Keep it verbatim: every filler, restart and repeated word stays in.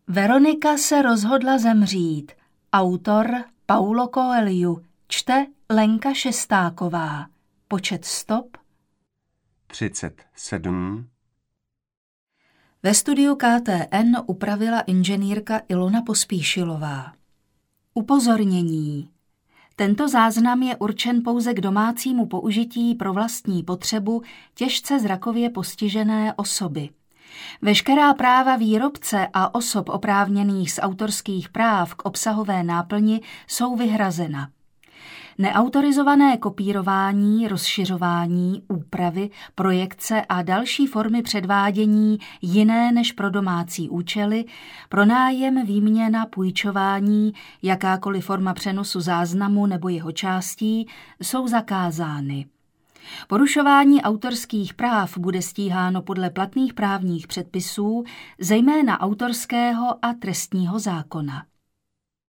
Veronika se rozhodla zemřít. Autor Paulo Coelho. Čte Lenka Šestáková. Počet stop třicet sedm. Ve studiu K T N upravila inženýrka Ilona Pospíšilová. Upozornění. Tento záznam je určen pouze k domácímu použití pro vlastní potřebu těžce zrakově postižené osoby. Veškerá práva výrobce a osob oprávněných z autorských práv k obsahové náplni jsou vyhrazena. Neautorizované kopírování, rozšiřování, úpravy, projekce a další formy předvádění jiné než pro domácí účely, pronájem, výměna, půjčování, jakákoliv forma přenosu záznamu nebo jeho částí jsou zakázány. Porušování autorských práv bude stíháno podle platných právních předpisů, zejména autorského a trestního zákona.